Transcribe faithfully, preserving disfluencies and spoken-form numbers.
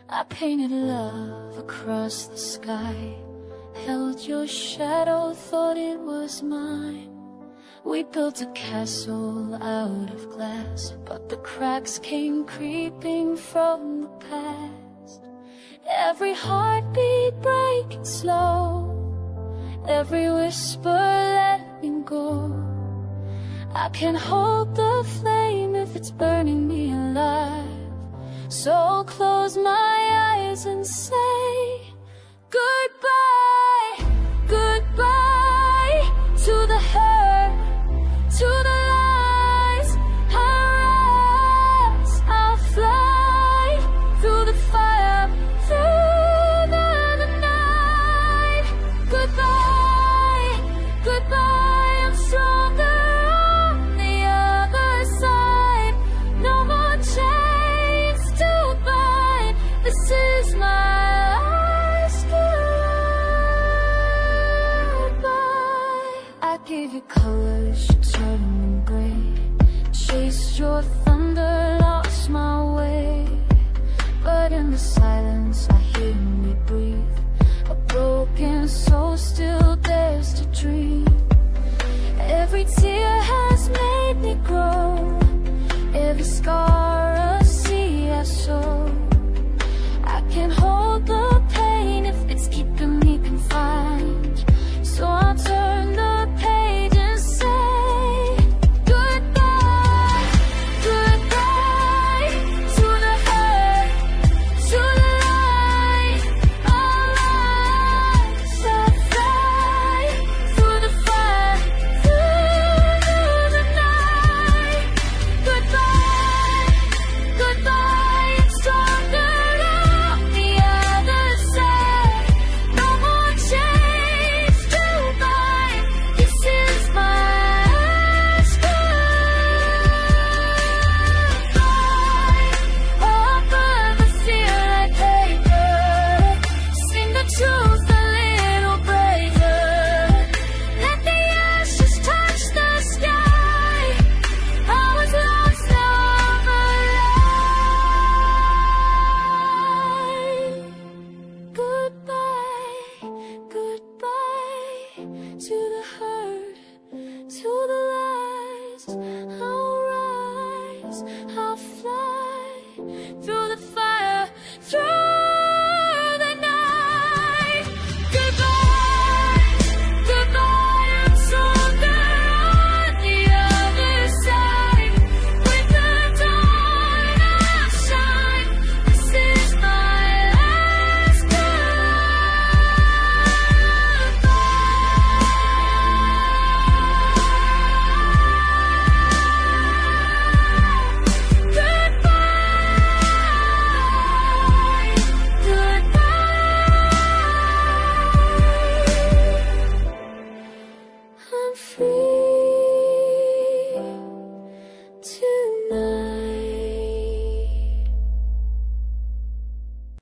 I painted love across the sky, held your shadow, thought it was mine. We built a castle out of glass, but the cracks came creeping from the past. Every heartbeat breaking slow, every whisper let me go. I can hold the flame if it's burning me alive. So close my eyes and say goodbye, goodbye to the hurt, to the lies. I'll rise, I'll fly through the fire, through the, the night. Goodbye, goodbye, I'm stronger on the other side. No more chains to bind, this is my last goodbye. I gave you colors, you turned them gray. Chased your thunder, lost my way. But in the silence I hear me breathe. A broken soul still dares to dream. Every tear has made me grow, every scar